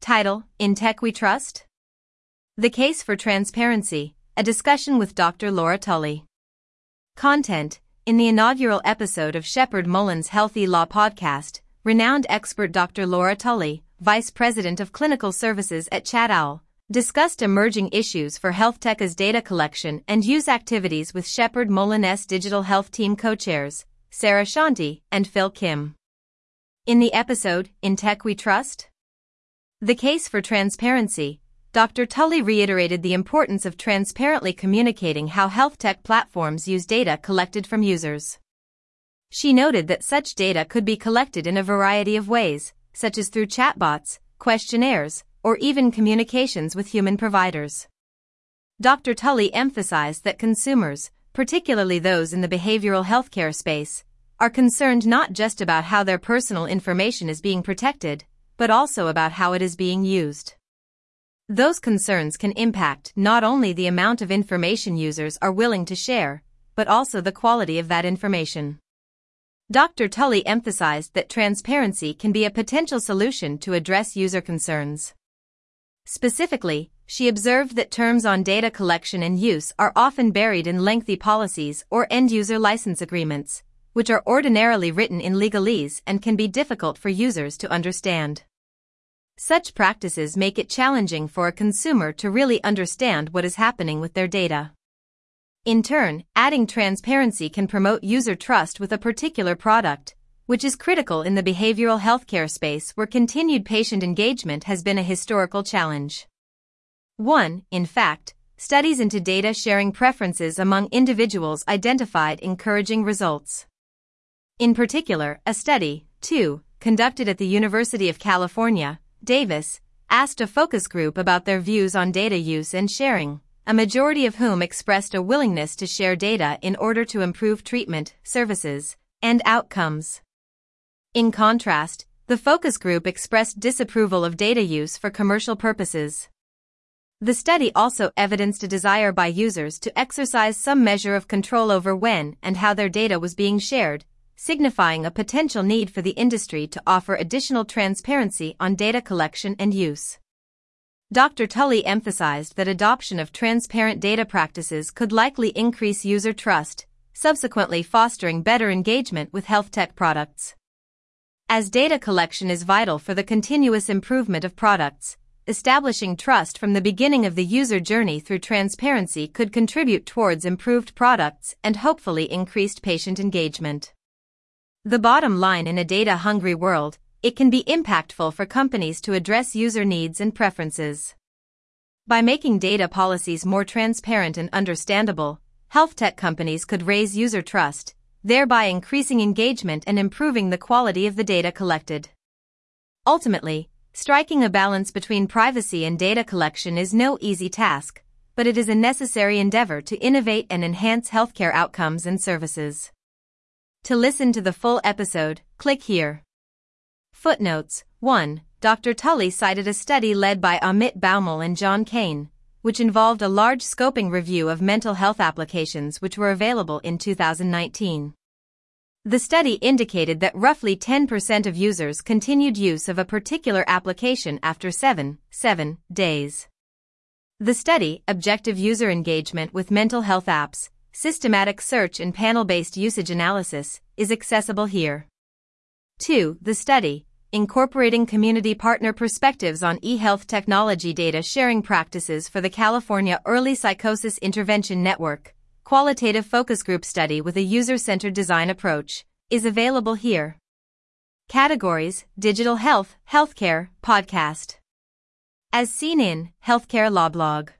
Title: In Tech We Trust? The Case for Transparency, a discussion with Dr. Laura Tully. Content: In the inaugural episode of Shepherd Mullin's Healthy Law podcast, renowned expert Dr. Laura Tully, Vice President of Clinical Services at ChatOwl, discussed emerging issues for health tech as data collection and use activities with Shepherd Mullin's Digital Health Team co-chairs, Sarah Shanti and Phil Kim. In the episode, In Tech We Trust? The Case for Transparency, Dr. Tully reiterated the importance of transparently communicating how health tech platforms use data collected from users. She noted that such data could be collected in a variety of ways, such as through chatbots, questionnaires, or even communications with human providers. Dr. Tully emphasized that consumers, particularly those in the behavioral healthcare space, are concerned not just about how their personal information is being protected, but also about how it is being used. Those concerns can impact not only the amount of information users are willing to share, but also the quality of that information. Dr. Tully emphasized that transparency can be a potential solution to address user concerns. Specifically, she observed that terms on data collection and use are often buried in lengthy policies or end-user license agreements, which are ordinarily written in legalese and can be difficult for users to understand. Such practices make it challenging for a consumer to really understand what is happening with their data. In turn, adding transparency can promote user trust with a particular product, which is critical in the behavioral healthcare space where continued patient engagement has been a historical challenge. In fact, studies into data sharing preferences among individuals identified encouraging results. In particular, a study, conducted at the University of California, Davis, asked a focus group about their views on data use and sharing, a majority of whom expressed a willingness to share data in order to improve treatment, services, and outcomes. In contrast, the focus group expressed disapproval of data use for commercial purposes. The study also evidenced a desire by users to exercise some measure of control over when and how their data was being shared, signifying a potential need for the industry to offer additional transparency on data collection and use. Dr. Tully emphasized that adoption of transparent data practices could likely increase user trust, subsequently fostering better engagement with health tech products. As data collection is vital for the continuous improvement of products, establishing trust from the beginning of the user journey through transparency could contribute towards improved products and hopefully increased patient engagement. The bottom line: in a data-hungry world, it can be impactful for companies to address user needs and preferences. By making data policies more transparent and understandable, health tech companies could raise user trust, thereby increasing engagement and improving the quality of the data collected. Ultimately, striking a balance between privacy and data collection is no easy task, but it is a necessary endeavor to innovate and enhance healthcare outcomes and services. To listen to the full episode, click here. Footnotes: 1. Dr. Tully cited a study led by Amit Baumal and John Kane, which involved a large scoping review of mental health applications which were available in 2019. The study indicated that roughly 10% of users continued use of a particular application after 7 days. The study, Objective User Engagement with Mental Health Apps, Systematic Search and Panel-Based Usage Analysis, is accessible here. 2. The study, Incorporating Community Partner Perspectives on eHealth Technology Data Sharing Practices for the California Early Psychosis Intervention Network, Qualitative Focus Group Study with a User-Centered Design Approach, is available here. Categories: Digital Health, Healthcare, Podcast. As seen in Healthcare Law Blog.